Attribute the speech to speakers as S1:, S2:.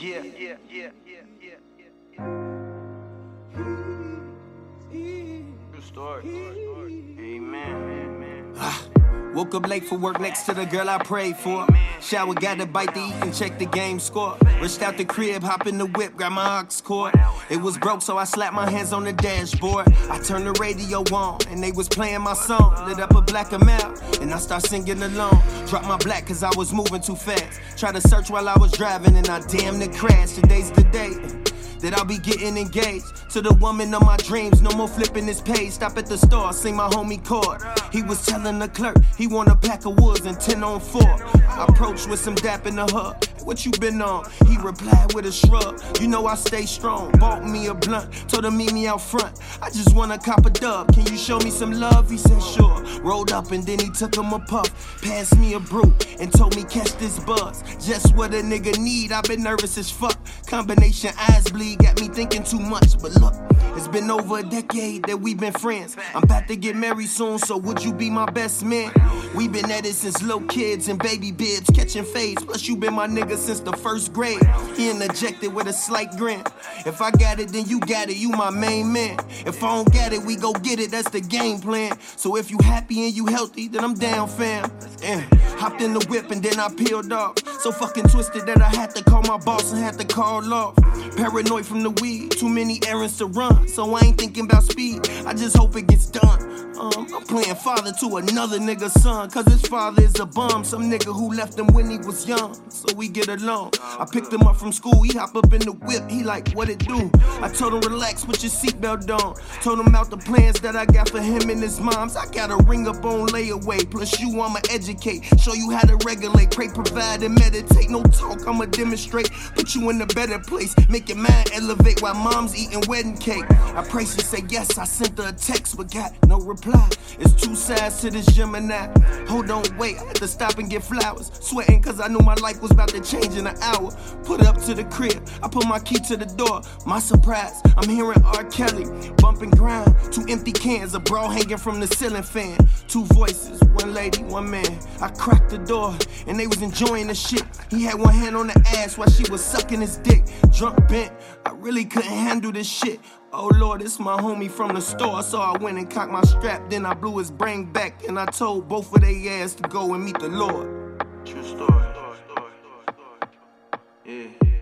S1: True story. Amen.
S2: Woke up late for work next to the girl I prayed for. Shower, got a bite to eat and check the game score. Rushed out the crib, hop in the whip, grab my aux cord. It was broke, so I slapped my hands on the dashboard. I turned the radio on, and they was playing my song. Lit up a black amount, and I start singing along. Dropped my black, cause I was moving too fast. Tried to search while I was driving, and I damn near crashed. Today's the day that I'll be getting engaged to the woman of my dreams. No more flipping this page. Stop at the store, sing my homie chord. He was telling the clerk he want a pack of woods and 10 on 4. I approached with some dap in the hub. What you been on? He replied with a shrug. You know I stay strong. Bought me a blunt, told him meet me out front. I just want a cop a dub. Can you show me some love? He said sure. Rolled up and then he took him a puff. Passed me a brew and told me catch this buzz. Just what a nigga need. I've been nervous as fuck. Combination eyes bleed got me thinking too much. But look, it's been over a decade that we've been friends. I'm about to get married soon, so would you be my best man? We been at it since little kids and baby bibs, catching fades. Plus you been my nigga since the first grade. He interjected with a slight grin. If I got it, then you got it, you my main man. If I don't get it, we go get it, that's the game plan. So if you happy and you healthy, then I'm down, fam. Hopped in the whip and then I peeled off. So fucking twisted that I had to call my boss and had to call off. Paranoid from the weed, too many errands to run. So I ain't thinking about speed, I just hope it gets done. I'm playing father to another nigga's son, cause his father is a bum. Some nigga who left him when he was young, so we get along. I picked him up from school, he hop up in the whip, he like, what it do? I told him relax, put your seatbelt on. Told him about the plans that I got for him and his moms. I got a ring up on layaway, plus you I'ma educate. Show you how to regulate, pray, provide, and meditate. No talk, I'ma demonstrate. Put you in a better place, make your mind elevate while mom's eating wedding cake. I pray she say yes, I sent her a text but got no reply. It's two sides to this Gemini. Hold on, wait, I had to stop and get flowers. Sweating cause I knew my life was about to change in an hour. Put up to the crib, I put my key to the door. My surprise, I'm hearing R. Kelly bumping grind. 2 empty cans, a bra hanging from the ceiling fan. 2 voices, 1 lady, 1 man. I cracked the door and they was enjoying the shit. He had 1 hand on the ass while she was sucking his dick. Drunk bent, I really couldn't handle this shit. Oh Lord, it's my homie from the store. So I went and cocked my strap, then I blew his brain back. And I told both of they ass to go and meet the Lord.
S1: True story. Yeah.